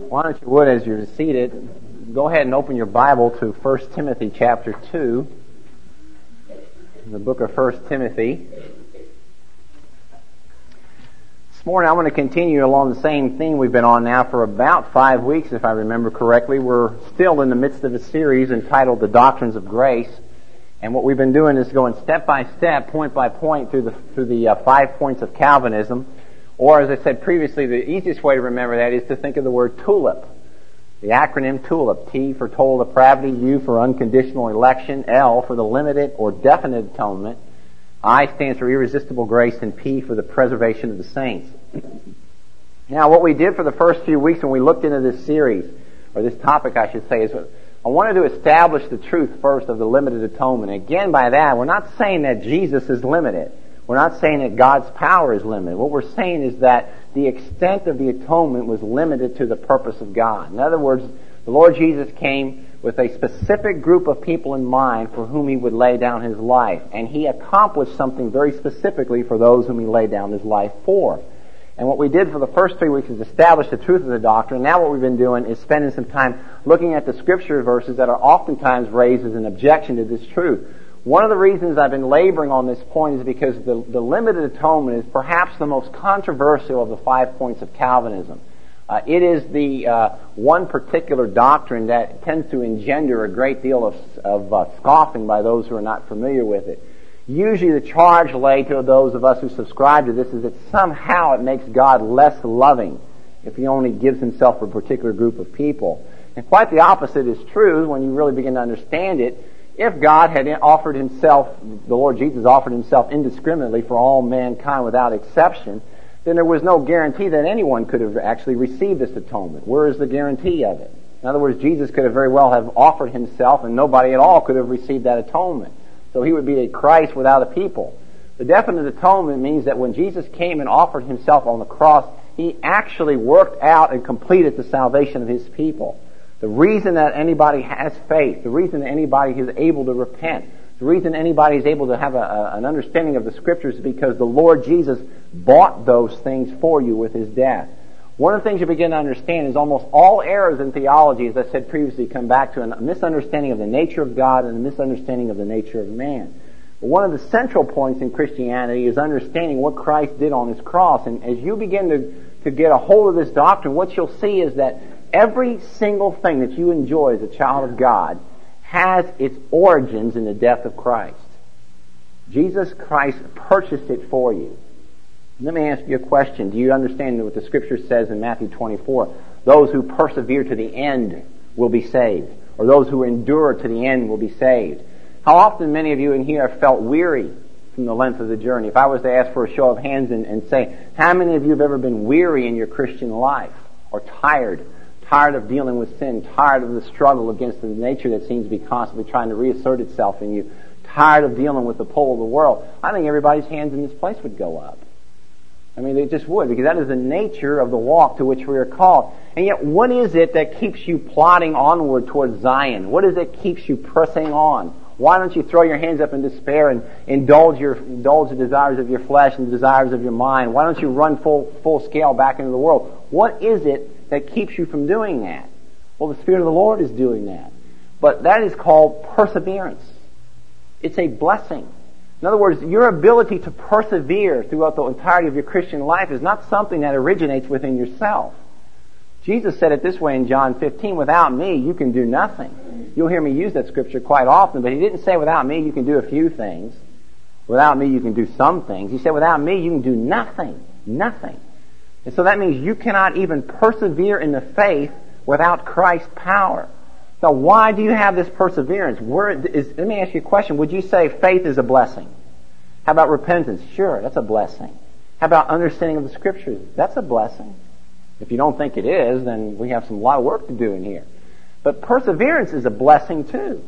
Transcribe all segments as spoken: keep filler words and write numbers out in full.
Why don't you would, as you're seated, go ahead and open your Bible to First Timothy chapter two. In the book of First Timothy. This morning I want to continue along the same theme we've been on now for about five weeks, if I remember correctly. We're still in the midst of a series entitled The Doctrines of Grace. And what we've been doing is going step by step, point by point, through the, through the uh, five points of Calvinism. Or, as I said previously, the easiest way to remember that is to think of the word TULIP. The acronym TULIP. T for total depravity, U for unconditional election, L for the limited or definite atonement, I stands for irresistible grace, and P for the preservation of the saints. Now, what we did for the first few weeks when we looked into this series, or this topic I should say, is I wanted to establish the truth first of the limited atonement. Again, by that, we're not saying that Jesus is limited. We're not saying that God's power is limited. What we're saying is that the extent of the atonement was limited to the purpose of God. In other words, the Lord Jesus came with a specific group of people in mind for whom He would lay down His life. And He accomplished something very specifically for those whom He laid down His life for. And what we did for the first three weeks is establish the truth of the doctrine. Now what we've been doing is spending some time looking at the scripture verses that are oftentimes raised as an objection to this truth. One of the reasons I've been laboring on this point is because the, the limited atonement is perhaps the most controversial of the five points of Calvinism. Uh, it is the uh, one particular doctrine that tends to engender a great deal of, of uh, scoffing by those who are not familiar with it. Usually the charge laid to those of us who subscribe to this is that somehow it makes God less loving if He only gives Himself for a particular group of people. And quite the opposite is true when you really begin to understand it. If God had offered Himself, the Lord Jesus offered Himself indiscriminately for all mankind without exception, then there was no guarantee that anyone could have actually received this atonement. Where is the guarantee of it? In other words, Jesus could have very well have offered Himself and nobody at all could have received that atonement. So He would be a Christ without a people. The definite atonement means that when Jesus came and offered Himself on the cross, He actually worked out and completed the salvation of His people. The reason that anybody has faith, the reason that anybody is able to repent, the reason anybody is able to have a, a, an understanding of the Scriptures is because the Lord Jesus bought those things for you with His death. One of the things you begin to understand is almost all errors in theology, as I said previously, come back to a misunderstanding of the nature of God and a misunderstanding of the nature of man. But one of the central points in Christianity is understanding what Christ did on His cross. And as you begin to, to get a hold of this doctrine, what you'll see is that every single thing that you enjoy as a child of God has its origins in the death of Christ. Jesus Christ purchased it for you. Let me ask you a question. Do you understand what the Scripture says in Matthew twenty-four? Those who persevere to the end will be saved. Or those who endure to the end will be saved. How often many of you in here have felt weary from the length of the journey? If I was to ask for a show of hands and, and say, how many of you have ever been weary in your Christian life? Or tired? Tired of dealing with sin, tired of the struggle against the nature that seems to be constantly trying to reassert itself in you, tired of dealing with the pull of the world, I think everybody's hands in this place would go up. I mean, they just would, because that is the nature of the walk to which we are called. And yet, what is it that keeps you plodding onward towards Zion? What is it that keeps you pressing on? Why don't you throw your hands up in despair and indulge your indulge the desires of your flesh and the desires of your mind? Why don't you run full full scale back into the world? What is it that keeps you from doing that? Well, the Spirit of the Lord is doing that. But that is called perseverance. It's a blessing. In other words, your ability to persevere throughout the entirety of your Christian life is not something that originates within yourself. Jesus said it this way in John fifteen, without me you can do nothing. You'll hear me use that scripture quite often, but He didn't say without me you can do a few things. Without me you can do some things. He said without me you can do nothing. Nothing. And so that means you cannot even persevere in the faith without Christ's power. So why do you have this perseverance? Where is, let me ask you a question. Would you say faith is a blessing? How about repentance? Sure, that's a blessing. How about understanding of the Scriptures? That's a blessing. If you don't think it is, then we have some lot of work to do in here. But perseverance is a blessing too.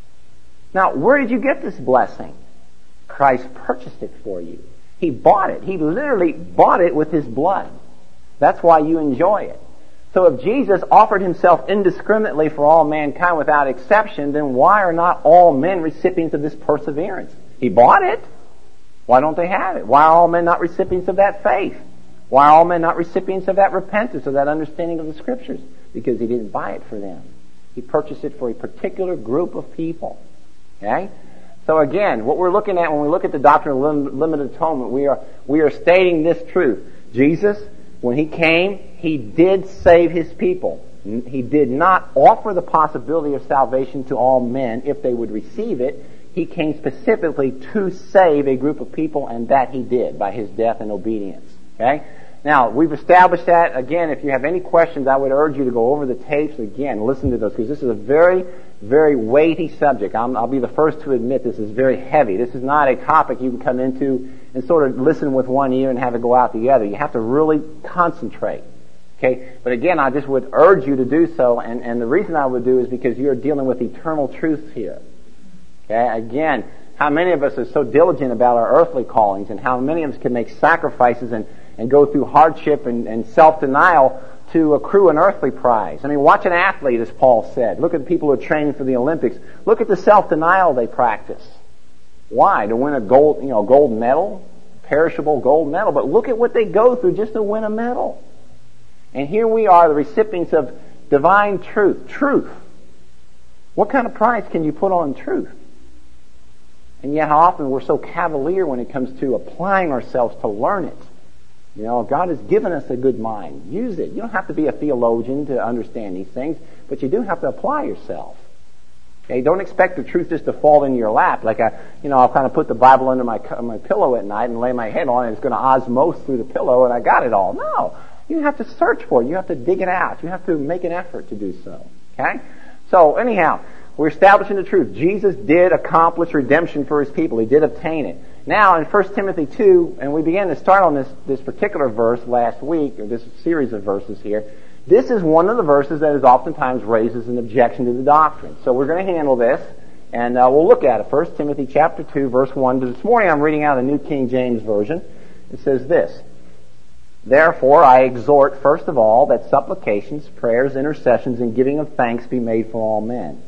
Now, where did you get this blessing? Christ purchased it for you. He bought it. He literally bought it with His blood. That's why you enjoy it. So if Jesus offered Himself indiscriminately for all mankind without exception, then why are not all men recipients of this perseverance? He bought it. Why don't they have it? Why are all men not recipients of that faith? Why are all men not recipients of that repentance, of that understanding of the Scriptures? Because he didn't buy it for them. He purchased it for a particular group of people. Okay? So again, what we're looking at when we look at the doctrine of lim- limited atonement, we are, we are stating this truth. Jesus, when he came, he did save his people. He did not offer the possibility of salvation to all men if they would receive it. He came specifically to save a group of people, and that he did by his death and obedience. Okay? Now, we've established that. Again, if you have any questions, I would urge you to go over the tapes again, listen to those, because this is a very, very weighty subject. I'm, I'll be the first to admit this is very heavy. This is not a topic you can come into and sort of listen with one ear and have it go out the other. You have to really concentrate. Okay? But again, I just would urge you to do so, and, and the reason I would do is because you're dealing with eternal truth here. Okay? Again, how many of us are so diligent about our earthly callings, and how many of us can make sacrifices and, and go through hardship and, and self-denial to accrue an earthly prize. I mean, watch an athlete, as Paul said. Look at the people who are training for the Olympics. Look at the self-denial they practice. Why? To win a gold, you know, gold medal? Perishable gold medal. But look at what they go through just to win a medal. And here we are, the recipients of divine truth. Truth. What kind of price can you put on truth? And yet how often we're so cavalier when it comes to applying ourselves to learn it. You know, God has given us a good mind. Use it. You don't have to be a theologian to understand these things, but you do have to apply yourself. Okay? Don't expect the truth just to fall into your lap. Like, I, you know, I'll kind of put the Bible under my my pillow at night and lay my head on it. It's going to osmose through the pillow and I got it all. No. You have to search for it. You have to dig it out. You have to make an effort to do so. Okay? So, anyhow, we're establishing the truth. Jesus did accomplish redemption for his people. He did obtain it. Now, in First Timothy two, and we began to start on this, this particular verse last week, or this series of verses here, this is one of the verses that is oftentimes raised as an objection to the doctrine. So we're going to handle this, and uh, we'll look at it. First Timothy chapter two, verse one. This morning I'm reading out a New King James Version. It says this: Therefore I exhort, first of all, that supplications, prayers, intercessions, and giving of thanks be made for all men,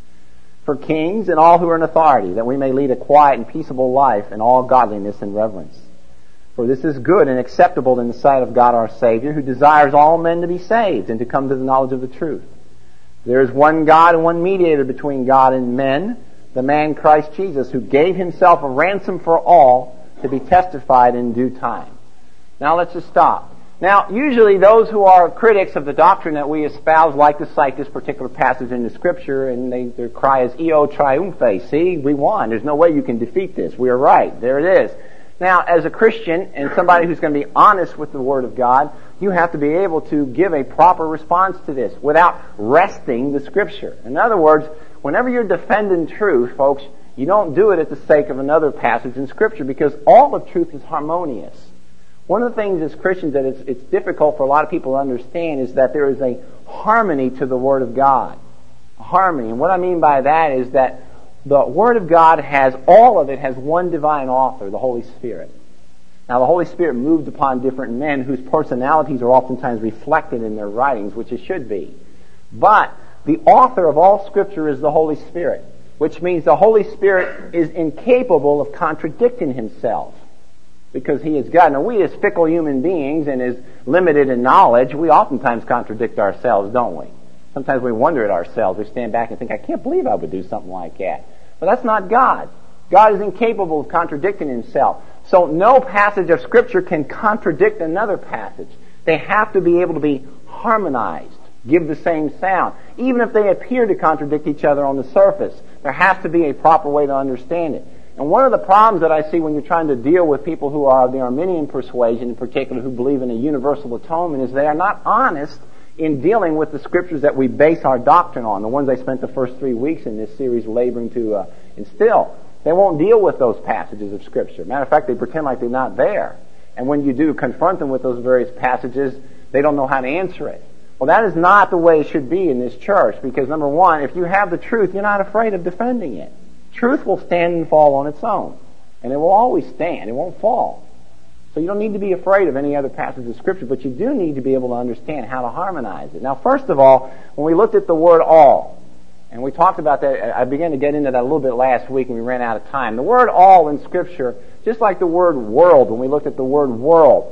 for kings and all who are in authority, that we may lead a quiet and peaceable life in all godliness and reverence. For this is good and acceptable in the sight of God our Savior, who desires all men to be saved and to come to the knowledge of the truth. There is one God and one mediator between God and men, the man Christ Jesus, who gave himself a ransom for all, to be testified in due time. Now let's just stop. Now, usually those who are critics of the doctrine that we espouse like to cite this particular passage in the Scripture, and they, their cry is, Eo triumphe. See, we won. There's no way you can defeat this. We are right. There it is. Now, as a Christian and somebody who's going to be honest with the Word of God, you have to be able to give a proper response to this without wresting the Scripture. In other words, whenever you're defending truth, folks, you don't do it at the sake of another passage in Scripture, because all of truth is harmonious. One of the things as Christians that it's, it's difficult for a lot of people to understand is that there is a harmony to the Word of God. A harmony. And what I mean by that is that the Word of God has, all of it has one divine author, the Holy Spirit. Now the Holy Spirit moved upon different men whose personalities are oftentimes reflected in their writings, which it should be. But the author of all Scripture is the Holy Spirit, which means the Holy Spirit is incapable of contradicting himself, because he is God. Now, we as fickle human beings and as limited in knowledge, we oftentimes contradict ourselves, don't we? Sometimes we wonder at ourselves. We stand back and think, I can't believe I would do something like that. But that's not God. God is incapable of contradicting himself. So no passage of Scripture can contradict another passage. They have to be able to be harmonized, give the same sound. Even if they appear to contradict each other on the surface, there has to be a proper way to understand it. And one of the problems that I see when you're trying to deal with people who are of the Arminian persuasion, in particular, who believe in a universal atonement, is they are not honest in dealing with the Scriptures that we base our doctrine on, the ones I spent the first three weeks in this series laboring to uh, instill. They won't deal with those passages of Scripture. Matter of fact, they pretend like they're not there. And when you do confront them with those various passages, they don't know how to answer it. Well, that is not the way it should be in this church, because number one, if you have the truth, you're not afraid of defending it. Truth will stand and fall on its own. And it will always stand. It won't fall. So you don't need to be afraid of any other passage of Scripture, but you do need to be able to understand how to harmonize it. Now, first of all, when we looked at the word all, and we talked about that, I began to get into that a little bit last week and we ran out of time. The word all in Scripture, just like the word world, when we looked at the word world,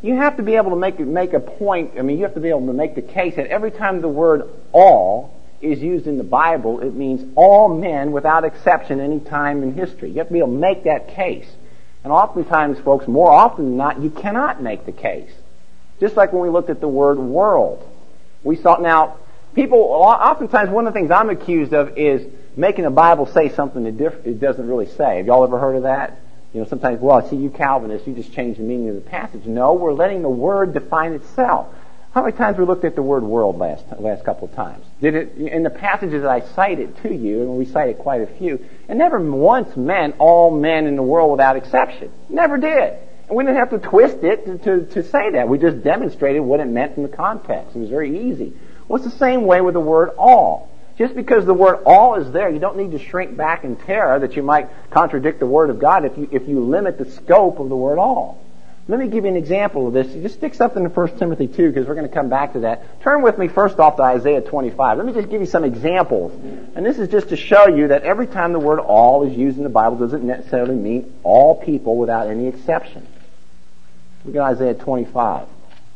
you have to be able to make make a point. I mean, you have to be able to make the case that every time the word all is used in the Bible, it means all men without exception any time in history. You have to be able to make that case. And oftentimes, folks, more often than not, you cannot make the case. Just like when we looked at the word world. We saw, now, people, oftentimes one of the things I'm accused of is making the Bible say something that it doesn't really say. Have y'all ever heard of that? You know, sometimes, well, I see you Calvinists, you just change the meaning of the passage. No, we're letting the word define itself. How many times we looked at the word world last last couple of times? Did it, in the passages that I cited to you, and we cited quite a few, it never once meant all men in the world without exception. Never did. And we didn't have to twist it to, to, to say that. We just demonstrated what it meant in the context. It was very easy. Well, it's the same way with the word all. Just because the word all is there, you don't need to shrink back in terror that you might contradict the Word of God if you, if you limit the scope of the word all. Let me give you an example of this. Just stick something in First Timothy two, because we're going to come back to that. Turn with me first off to Isaiah twenty-five. Let me just give you some examples. And this is just to show you that every time the word all is used in the Bible doesn't necessarily mean all people without any exception. Look at Isaiah twenty-five.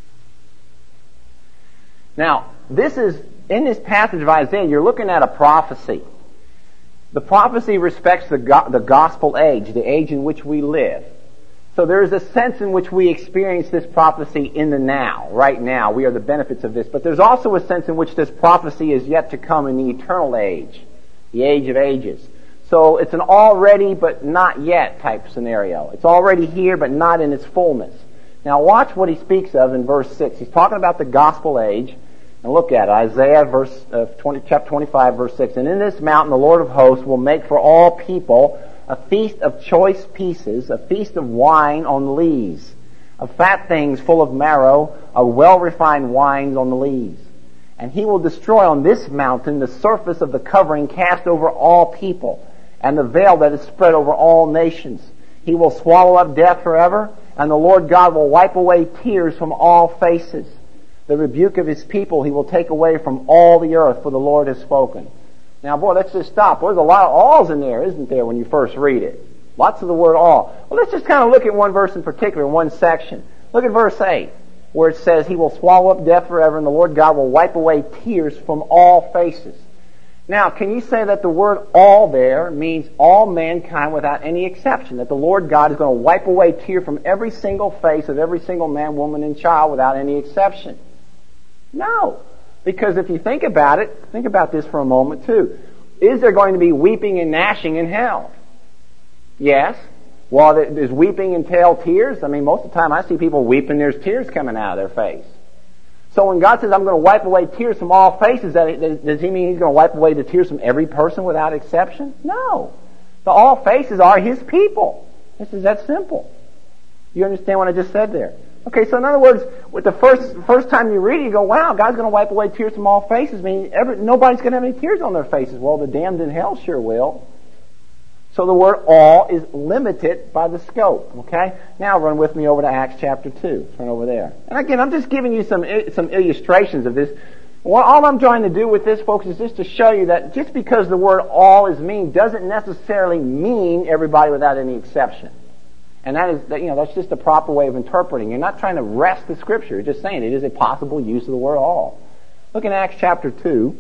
Now, this is, in this passage of Isaiah, you're looking at a prophecy. The prophecy respects the, go- the gospel age, the age in which we live. So there is a sense in which we experience this prophecy in the now, right now. We are the benefits of this. But there's also a sense in which this prophecy is yet to come in the eternal age, the age of ages. So it's an already but not yet type scenario. It's already here but not in its fullness. Now watch what he speaks of in verse six. He's talking about the gospel age. And look at it. Isaiah verse, uh, twenty, chapter twenty-five, verse six. And in this mountain the Lord of hosts will make for all people a feast of choice pieces, a feast of wine on lees, of fat things full of marrow, of well-refined wines on the lees. And he will destroy on this mountain the surface of the covering cast over all people, and the veil that is spread over all nations. He will swallow up death forever, and the Lord God will wipe away tears from all faces. The rebuke of his people he will take away from all the earth, for the Lord has spoken. Now, boy, let's just stop. There's a lot of alls in there, isn't there, when you first read it? Lots of the word all. Well, let's just kind of look at one verse in particular, one section. Look at verse eight, where it says, he will swallow up death forever, and the Lord God will wipe away tears from all faces. Now, can you say that the word all there means all mankind without any exception? That the Lord God is going to wipe away tear from every single face of every single man, woman, and child without any exception? No. Because if you think about it, think about this for a moment too. Is there going to be weeping and gnashing in hell? Yes. Well, there's weeping entail tears? I mean, most of the time I see people weeping, there's tears coming out of their face. So when God says, I'm going to wipe away tears from all faces, does he mean he's going to wipe away the tears from every person without exception? No. The all faces are his people. This is that simple. You understand what I just said there? Okay, so in other words, with the first first time you read it, you go, wow, God's going to wipe away tears from all faces. I mean, every, nobody's going to have any tears on their faces. Well, the damned in hell sure will. So the word all is limited by the scope, okay? Now run with me over to Acts chapter two. Turn over there. And again, I'm just giving you some some illustrations of this. Well, all I'm trying to do with this, folks, is just to show you that just because the word all is mean doesn't necessarily mean everybody without any exception. And that is, you know, that's just a proper way of interpreting. You're not trying to wrest the Scripture. You're just saying it is a possible use of the word all. Look in Acts chapter two.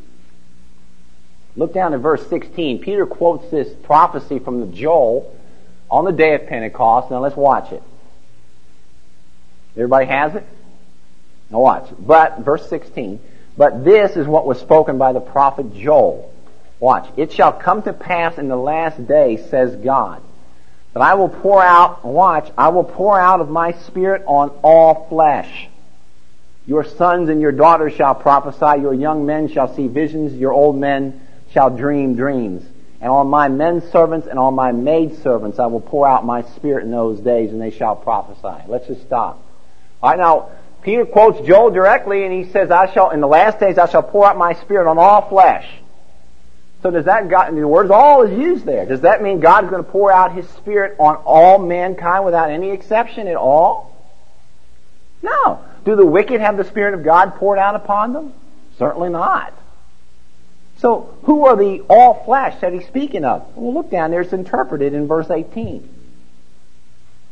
Look down at verse sixteen. Peter quotes this prophecy from the Joel on the day of Pentecost. Now let's watch it. Everybody has it? Now watch. But, verse sixteen, but this is what was spoken by the prophet Joel. Watch. It shall come to pass in the last day, says God, that I will pour out, watch, I will pour out of my Spirit on all flesh. Your sons and your daughters shall prophesy, your young men shall see visions, your old men shall dream dreams. And on my men servants and on my maid servants I will pour out my Spirit in those days, and they shall prophesy. Let's just stop. All right, now, Peter quotes Joel directly, and he says, I shall, in the last days I shall pour out my Spirit on all flesh. So does that, God, the word all is used there. Does that mean God is going to pour out His Spirit on all mankind without any exception at all? No. Do the wicked have the Spirit of God poured out upon them? Certainly not. So who are the all flesh that He's speaking of? Well, look down there. It's interpreted in verse eighteen.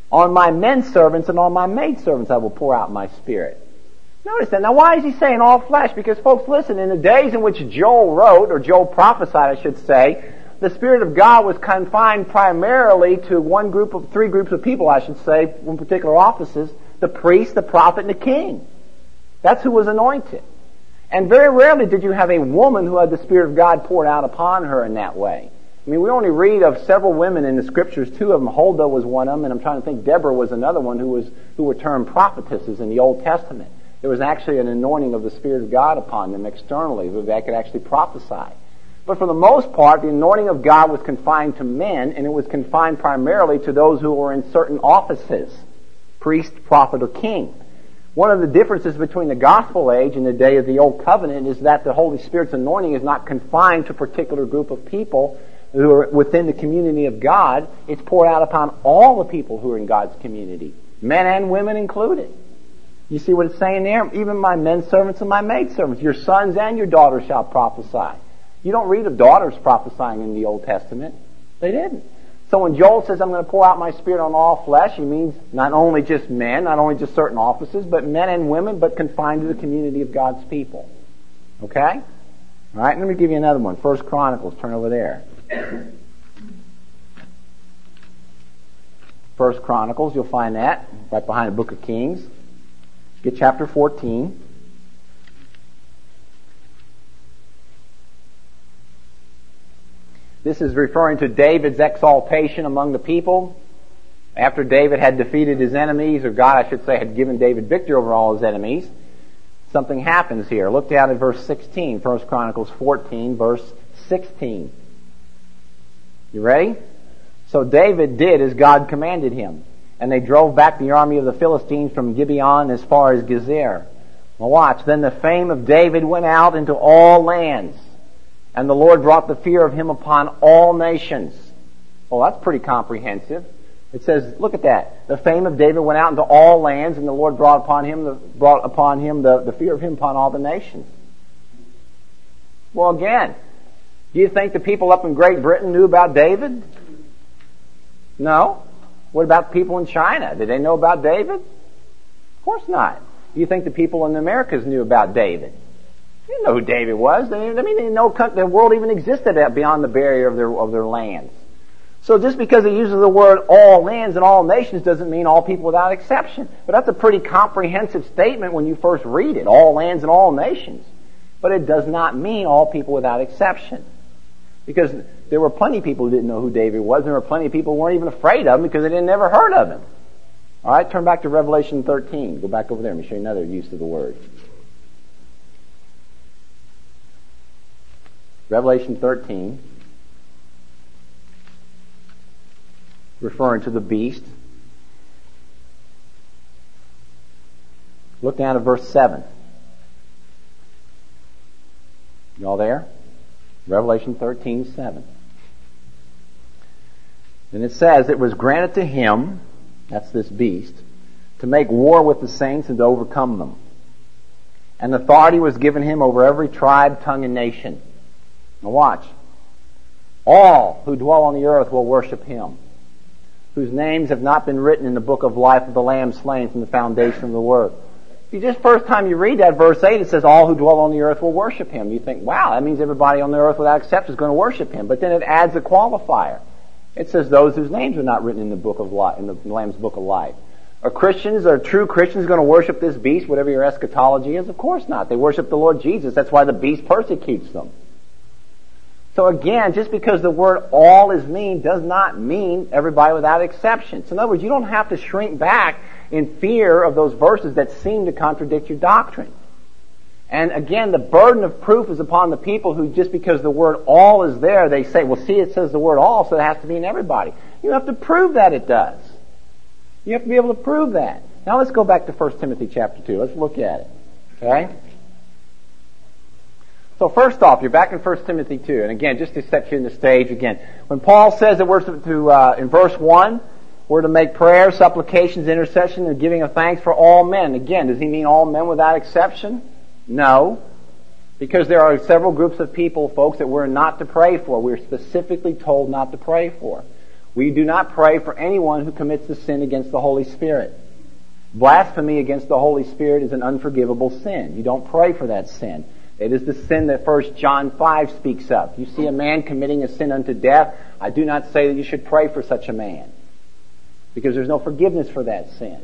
On my men servants and on my maid servants I will pour out my Spirit. Notice that. Now why is he saying all flesh? Because folks, listen, in the days in which Joel wrote, or Joel prophesied I should say, the Spirit of God was confined primarily to one group of, three groups of people I should say, in particular offices, the priest, the prophet, and the king. That's who was anointed. And very rarely did you have a woman who had the Spirit of God poured out upon her in that way. I mean, we only read of several women in the Scriptures. Two of them, Huldah was one of them, and I'm trying to think Deborah was another one who was who were termed prophetesses in the Old Testament. There was actually an anointing of the Spirit of God upon them externally, where they could actually prophesy. But for the most part, the anointing of God was confined to men, and it was confined primarily to those who were in certain offices, priest, prophet, or king. One of the differences between the gospel age and the day of the Old Covenant is that the Holy Spirit's anointing is not confined to a particular group of people who are within the community of God. It's poured out upon all the people who are in God's community, men and women included. You see what it's saying there? Even my men servants and my maid servants, your sons and your daughters shall prophesy. You don't read of daughters prophesying in the Old Testament. They didn't. So when Joel says, I'm going to pour out my Spirit on all flesh, he means not only just men, not only just certain offices, but men and women, but confined to the community of God's people. Okay? All right, let me give you another one. First Chronicles, turn over there. First Chronicles, you'll find that right behind the book of Kings. Get chapter fourteen. This is referring to David's exaltation among the people. After David had defeated his enemies, or God, I should say, had given David victory over all his enemies, something happens here. Look down at verse sixteen, First Chronicles fourteen, verse sixteen. You ready? So David did as God commanded him, and they drove back the army of the Philistines from Gibeon as far as Gezer. Now watch. Then the fame of David went out into all lands, and the Lord brought the fear of him upon all nations. Well, that's pretty comprehensive. It says, look at that. The fame of David went out into all lands, and the Lord brought upon him the, brought upon him the, the fear of him upon all the nations. Well, again, do you think the people up in Great Britain knew about David? No. What about people in China? Did they know about David? Of course not. Do you think the people in the Americas knew about David? They didn't know who David was. They didn't, I mean, they didn't know the world even existed beyond the barrier of their of their lands. So just because it uses the word all lands and all nations doesn't mean all people without exception. But that's a pretty comprehensive statement when you first read it, all lands and all nations. But it does not mean all people without exception. Because there were plenty of people who didn't know who David was, and there were plenty of people who weren't even afraid of him because they didn't never heard of him. All right, turn back to Revelation thirteen. Go back over there. Let me show you another use of the word. Revelation thirteen, referring to the beast. Look down at verse seven. Y'all there? Revelation thirteen, seven. And it says, it was granted to him, that's this beast, to make war with the saints and to overcome them. And authority was given him over every tribe, tongue, and nation. Now watch. All who dwell on the earth will worship him, whose names have not been written in the book of life of the Lamb slain from the foundation of the world. If you just first time you read that verse eight, it says all who dwell on the earth will worship him. You think, wow, that means everybody on the earth without exception is going to worship him. But then it adds a qualifier. It says those whose names are not written in the book of life, in the Lamb's book of life. Are Christians, are true Christians going to worship this beast, whatever your eschatology is? Of course not. They worship the Lord Jesus. That's why the beast persecutes them. So again, just because the word all is mean does not mean everybody without exception. So in other words, you don't have to shrink back in fear of those verses that seem to contradict your doctrine. And again, the burden of proof is upon the people who, just because the word all is there, they say, well, see, it says the word all, so it has to mean everybody. You have to prove that it does. You have to be able to prove that. Now let's go back to First Timothy chapter two. Let's look at it. Okay? So first off, you're back in First Timothy two. And again, just to set you in the stage again, when Paul says that we're to, uh, in verse one, we're to make prayer, supplications, intercession, and giving of thanks for all men. Again, does he mean all men without exception? No. Because there are several groups of people, folks, that we're not to pray for. We're specifically told not to pray for. We do not pray for anyone who commits a sin against the Holy Spirit. Blasphemy against the Holy Spirit is an unforgivable sin. You don't pray for that sin. It is the sin that First John five speaks of. You see a man committing a sin unto death, I do not say that you should pray for such a man, because there's no forgiveness for that sin.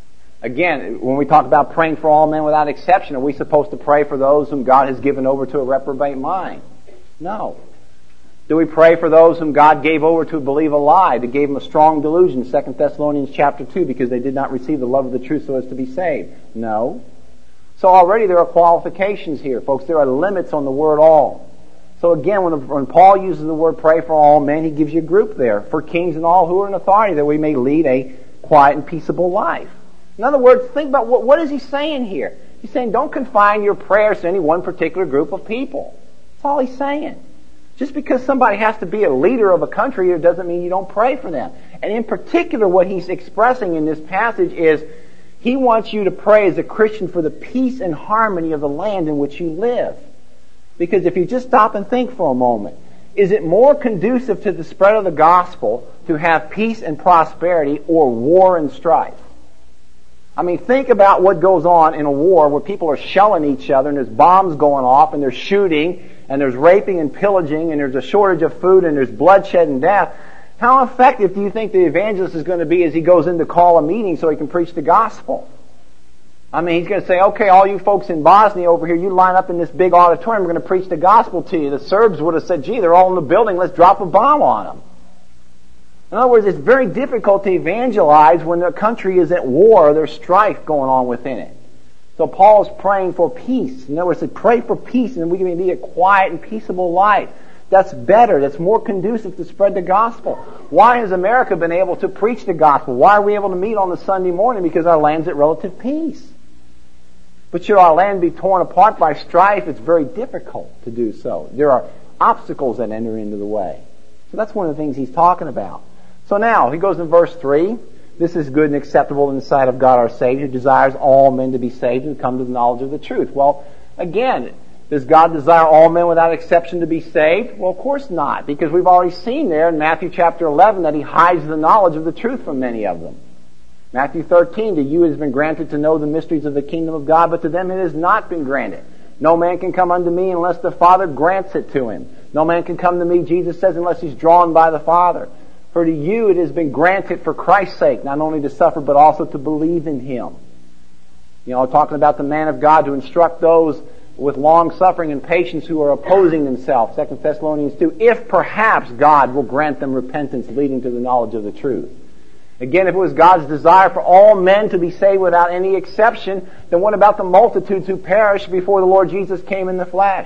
Again, when we talk about praying for all men without exception, are we supposed to pray for those whom God has given over to a reprobate mind? No. Do we pray for those whom God gave over to believe a lie, that gave them a strong delusion, Second Thessalonians chapter two, because they did not receive the love of the truth so as to be saved? No. So already there are qualifications here, folks. There are limits on the word all. So again, when, when Paul uses the word pray for all men, he gives you a group there, for kings and all who are in authority, that we may lead a quiet and peaceable life. In other words, think about what, what is he saying here? He's saying don't confine your prayers to any one particular group of people. That's all he's saying. Just because somebody has to be a leader of a country, it doesn't mean you don't pray for them. And in particular, what he's expressing in this passage is he wants you to pray as a Christian for the peace and harmony of the land in which you live. Because if you just stop and think for a moment, is it more conducive to the spread of the gospel to have peace and prosperity or war and strife? I mean, think about what goes on in a war where people are shelling each other and there's bombs going off and there's shooting and there's raping and pillaging and there's a shortage of food and there's bloodshed and death. How effective do you think the evangelist is going to be as he goes in to call a meeting so he can preach the gospel? I mean, he's going to say, okay, all you folks in Bosnia over here, you line up in this big auditorium, we're going to preach the gospel to you. The Serbs would have said, gee, they're all in the building, let's drop a bomb on them. In other words, it's very difficult to evangelize when the country is at war or there's strife going on within it. So Paul is praying for peace. In other words, to pray for peace and we can lead a quiet and peaceable life. That's better. That's more conducive to spread the gospel. Why has America been able to preach the gospel? Why are we able to meet on the Sunday morning? Because our land's at relative peace. But should our land be torn apart by strife, it's very difficult to do so. There are obstacles that enter into the way. So that's one of the things he's talking about. So now, he goes in verse three. This is good and acceptable in the sight of God our Savior, who desires all men to be saved and come to the knowledge of the truth. Well, again, does God desire all men without exception to be saved? Well, of course not, because we've already seen there in Matthew chapter eleven that he hides the knowledge of the truth from many of them. Matthew thirteen, to you it has been granted to know the mysteries of the kingdom of God, but to them it has not been granted. No man can come unto me unless the Father grants it to him. No man can come to me, Jesus says, unless he's drawn by the Father. For to you it has been granted for Christ's sake, not only to suffer, but also to believe in him. You know, talking about the man of God, to instruct those with long suffering and patience who are opposing themselves, Second Thessalonians two, if perhaps God will grant them repentance leading to the knowledge of the truth. Again, if it was God's desire for all men to be saved without any exception, then what about the multitudes who perished before the Lord Jesus came in the flesh?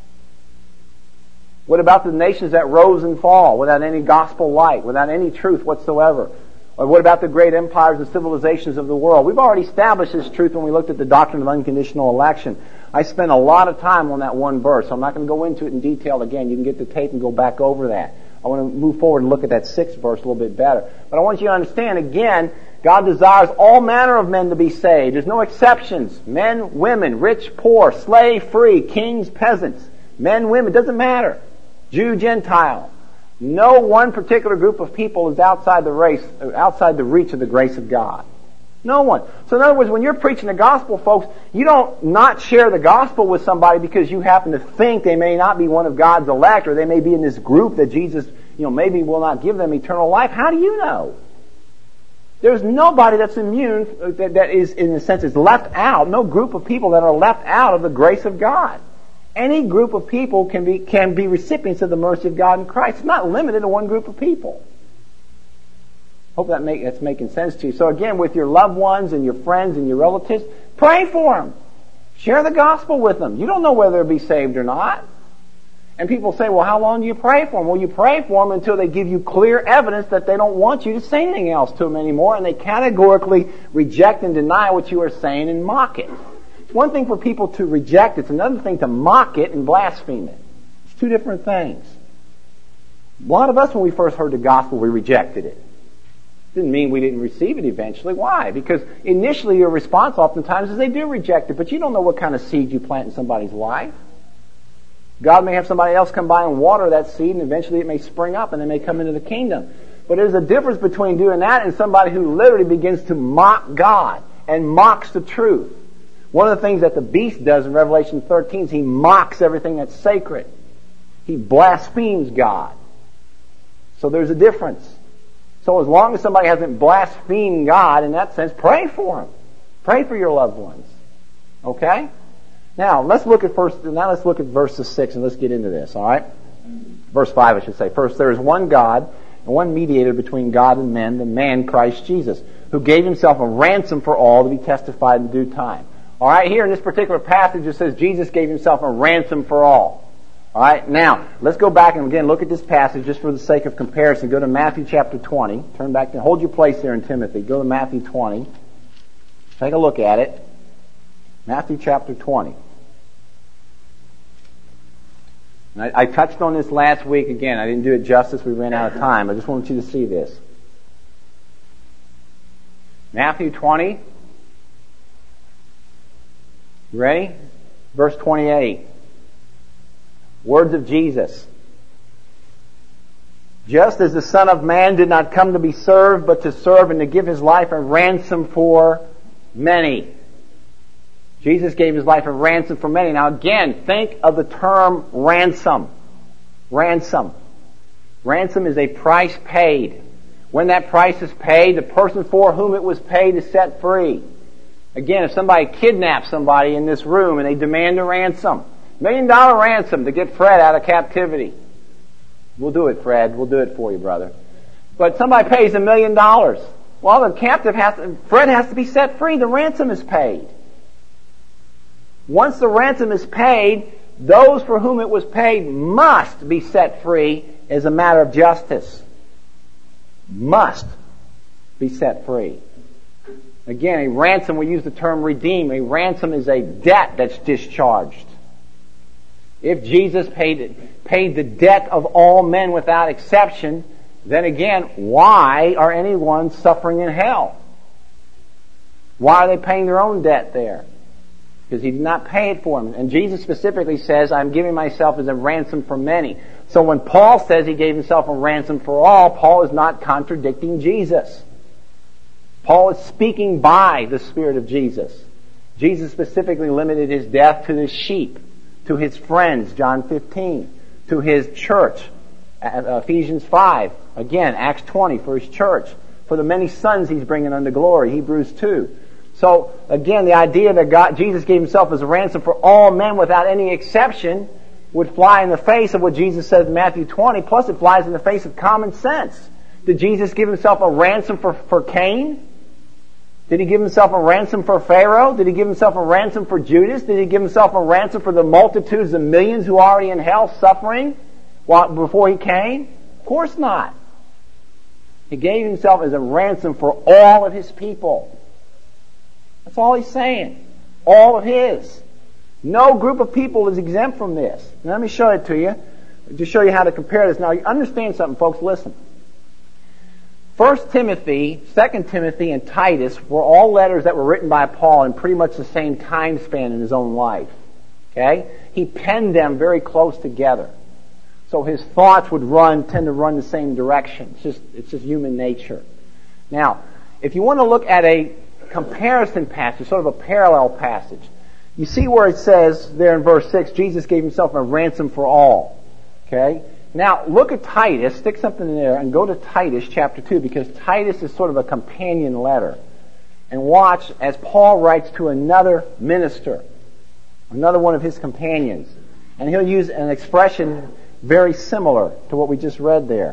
What about the nations that rose and fall without any gospel light, without any truth whatsoever? Or what about the great empires and civilizations of the world? We've already established this truth when we looked at the doctrine of unconditional election. I spent a lot of time on that one verse, so I'm not going to go into it in detail again. You can get the tape and go back over that. I want to move forward and look at that sixth verse a little bit better. But I want you to understand, again, God desires all manner of men to be saved. There's no exceptions. Men, women, rich, poor, slave, free, kings, peasants. Men, women, doesn't matter. Jew, Gentile. No one particular group of people is outside the race, outside the reach of the grace of God. No one. So in other words, when you're preaching the gospel, folks, you don't not share the gospel with somebody because you happen to think they may not be one of God's elect, or they may be in this group that Jesus, you know, maybe will not give them eternal life. How do you know? There's nobody that's immune, that, that is, in a sense, is left out. No group of people that are left out of the grace of God. Any group of people can be can be recipients of the mercy of God in Christ. It's not limited to one group of people. Hope that make, that's making sense to you. So again, with your loved ones and your friends and your relatives, pray for them. Share the gospel with them. You don't know whether they'll be saved or not. And people say, well, how long do you pray for them? Well, you pray for them until they give you clear evidence that they don't want you to say anything else to them anymore, and they categorically reject and deny what you are saying and mock it. It's one thing for people to reject. It's another thing to mock it and blaspheme it. It's two different things. A lot of us, when we first heard the gospel, we rejected it. Didn't mean we didn't receive it eventually. Why? Because initially your response oftentimes is they do reject it, but you don't know what kind of seed you plant in somebody's life. God may have somebody else come by and water that seed, and eventually it may spring up and they may come into the kingdom. But there's a difference between doing that and somebody who literally begins to mock God and mocks the truth. One of the things that the beast does in Revelation thirteen is he mocks everything that's sacred. He blasphemes God. So there's a difference. So as long as somebody hasn't blasphemed God in that sense, pray for them. Pray for your loved ones. Okay? Now, let's look at first, now let's look at verses six and let's get into this, alright? Verse five, I should say. First, there is one God and one mediator between God and men, the man Christ Jesus, who gave himself a ransom for all to be testified in due time. Alright, here in this particular passage it says Jesus gave himself a ransom for all. Alright, now, let's go back and again look at this passage just for the sake of comparison. Go to Matthew chapter twenty. Turn back to, hold your place there in Timothy. Go to Matthew twenty. Take a look at it. Matthew chapter twenty. And I, I touched on this last week again. I didn't do it justice. We ran out of time. I just wanted you to see this. Matthew twenty. You ready? Verse twenty-eight. Words of Jesus. Just as the Son of Man did not come to be served, but to serve and to give his life a ransom for many. Jesus gave his life a ransom for many. Now again, think of the term ransom. Ransom. Ransom is a price paid. When that price is paid, the person for whom it was paid is set free. Again, if somebody kidnaps somebody in this room and they demand a ransom, million dollar ransom to get Fred out of captivity. We'll do it, Fred. We'll do it for you, brother. But somebody pays a million dollars. Well, the captive has to, Fred has to be set free. The ransom is paid. Once the ransom is paid, those for whom it was paid must be set free as a matter of justice. Must be set free. Again, a ransom, we use the term redeem. A ransom is a debt that's discharged. If Jesus paid, paid the debt of all men without exception, then again, why are anyone suffering in hell? Why are they paying their own debt there? Because he did not pay it for them. And Jesus specifically says, I'm giving myself as a ransom for many. So when Paul says he gave himself a ransom for all, Paul is not contradicting Jesus. Paul is speaking by the Spirit of Jesus. Jesus specifically limited his death to the sheep, to his friends, John fifteen, to his church, Ephesians five, again, Acts twenty, for his church, for the many sons he's bringing unto glory, Hebrews two. So, again, the idea that God, Jesus gave himself as a ransom for all men without any exception would fly in the face of what Jesus says in Matthew twenty, plus it flies in the face of common sense. Did Jesus give himself a ransom for, for Cain? Did he give himself a ransom for Pharaoh? Did he give himself a ransom for Judas? Did he give himself a ransom for the multitudes of millions who are already in hell suffering while, before he came? Of course not. He gave himself as a ransom for all of his people. That's all he's saying. All of his. No group of people is exempt from this. Now, let me show it to you, to show you how to compare this. Now, you understand something, folks. Listen. First Timothy, Second Timothy, and Titus were all letters that were written by Paul in pretty much the same time span in his own life. Okay? He penned them very close together. So his thoughts would run, tend to run the same direction. It's just, it's just human nature. Now, if you want to look at a comparison passage, sort of a parallel passage, you see where it says there in verse six, Jesus gave himself a ransom for all. Okay? Now, look at Titus, stick something in there, and go to Titus chapter two, because Titus is sort of a companion letter. And watch as Paul writes to another minister, another one of his companions. And he'll use an expression very similar to what we just read there.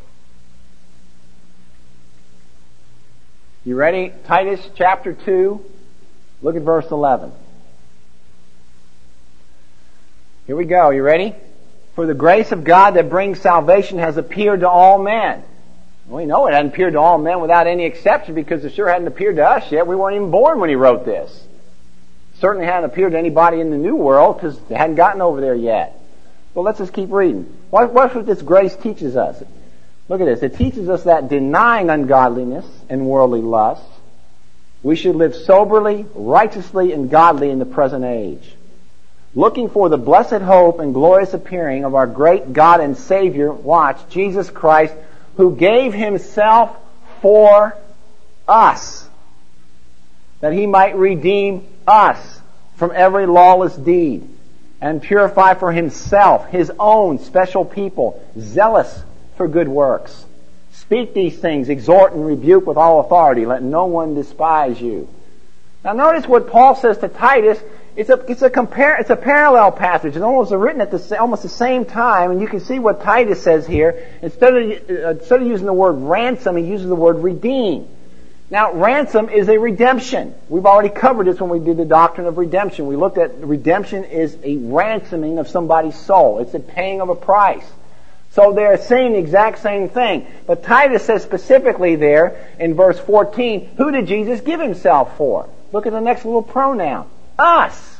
You ready? Titus chapter two, look at verse eleven. Here we go. You ready? For the grace of God that brings salvation has appeared to all men. We know it hadn't appeared to all men without any exception, because it sure hadn't appeared to us yet. We weren't even born when he wrote this. Certainly hadn't appeared to anybody in the New World, because they hadn't gotten over there yet. Well, let's just keep reading. What, what's what this grace teaches us? Look at this. It teaches us that denying ungodliness and worldly lusts, we should live soberly, righteously, and godly in the present age, looking for the blessed hope and glorious appearing of our great God and Savior, watch, Jesus Christ, who gave himself for us, that he might redeem us from every lawless deed, and purify for himself his own special people, zealous for good works. Speak these things, exhort and rebuke with all authority. Let no one despise you. Now notice what Paul says to Titus. It's a it's a compare it's a parallel passage. It's almost written at the almost the same time, and you can see what Titus says here. Instead of uh, instead of using the word ransom, he uses the word redeem. Now, ransom is a redemption. We've already covered this when we did the doctrine of redemption. We looked at redemption is a ransoming of somebody's soul. It's a paying of a price. So they're saying the exact same thing. But Titus says specifically there in verse fourteen, who did Jesus give himself for? Look at the next little pronoun. Us.